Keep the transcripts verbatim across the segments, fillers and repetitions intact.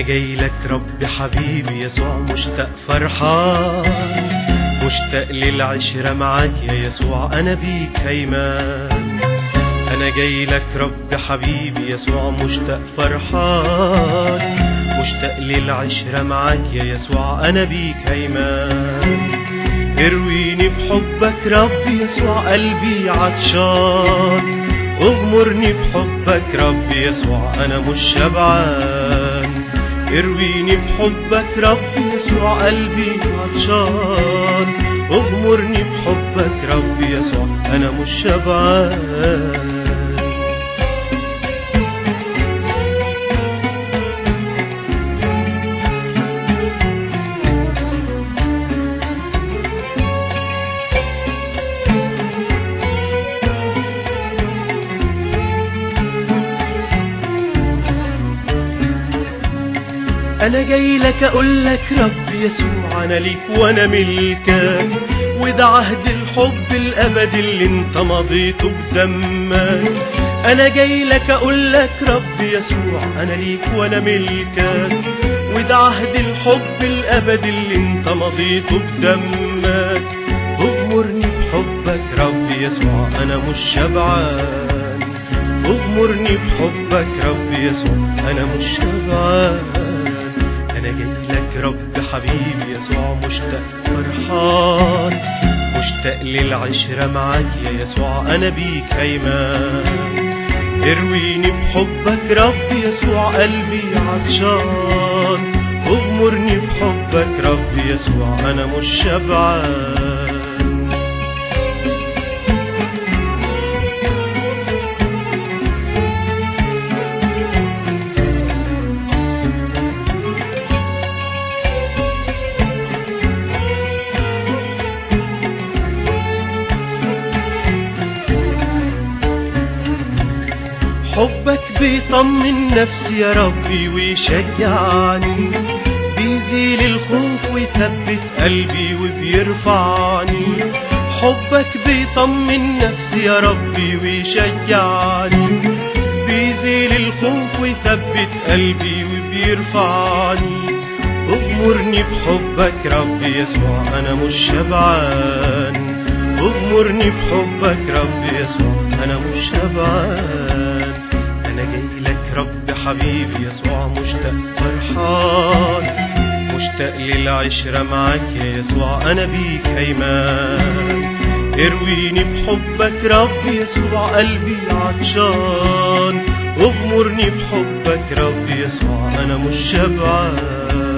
جاي لك ربي حبيبي يسوع مشتاق فرحان، مشتاق للعشرة معاك يا يسوع أنا بيك هيمان. أنا جاي لك ربي حبيبي يسوع مشتاق فرحان، مشتاق للعشرة معاك يا يسوع أنا بيك هيمان. ارويني بحبك ربي يسوع قلبي عطشان، اغمرني بحبك ربي يسوع أنا مش شبعان. ارويني بحبك ربي يسوع قلبي عطشان، اغمرني بحبك ربي يسوع أنا مش شبعان. أنا جاي لك أقول لك ربي يسوع أنا ليك وأنا ملكك، وده عهد الحب الأبدي اللي انت مضيته بدمك. أنا جاي لك أقول لك ربي يسوع أنا ليك وأنا ملكك، وده عهد الحب الأبدي اللي انت مضيته بدمك. اغمرني بحبك ربي يسوع أنا مش شبعان، اغمرني بحبك ربي يسوع أنا مش شبعان. أنا جاي لك رب حبيبي يسوع مشتاق فرحان، مشتاق للعشرة معاك يا يسوع أنا بيك هيمان. ارويني بحبك ربي يسوع قلبي عطشان، اغمرني بحبك ربي يسوع أنا مش شبعان. حبك بيطمن نفسي يا ربي ويشجعني، بيزيل الخوف ويثبت قلبي وبيرفعني. حبك بيطمن نفسي يا ربي ويشجعني، بيزيل الخوف ويثبت قلبي وبيرفعني. اغمرني بحبك ربي يسوع أنا مش شبعان، اغمرني بحبك ربي يسوع أنا مش شبعان. أنا جاي لك رب حبيبي يسوع مشتاق فرحان، مشتاق للعشرة معاك يا يسوع أنا بيك هيمان. ارويني بحبك ربي يسوع قلبي عطشان، اغمرني بحبك ربي يسوع أنا مش شبعان.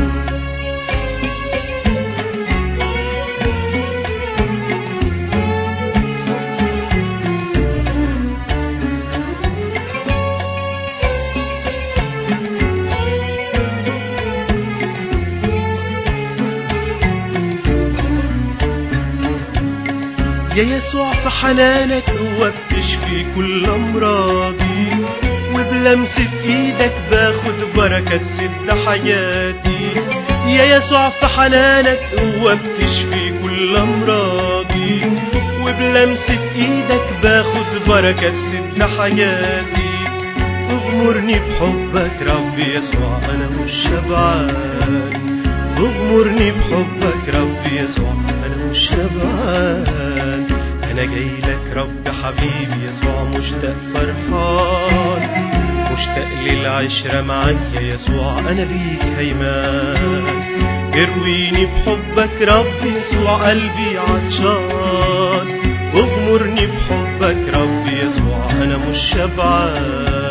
يا يسوع في حنانك هو بتشفي كل أمراضي، وبلمسة إيدك باخد بركة تسد حياتي. يا يسوع في حنانك هو بتشفي كل أمراضي، وبلمسة إيدك باخد بركة تسد حياتي. اغمرني بحبك ربي يسوع أنا مش شبعان، اغمرني بحبك ربي يسوع أنا مش شبعان. أنا جاي لك رب حبيبي يسوع مشتاق فرحان، مشتاق للعشرة معاك يا يسوع أنا بيك هيمان. ارويني بحبك ربي يسوع قلبي عطشان، اغمرني بحبك ربي يسوع أنا مش شبعان.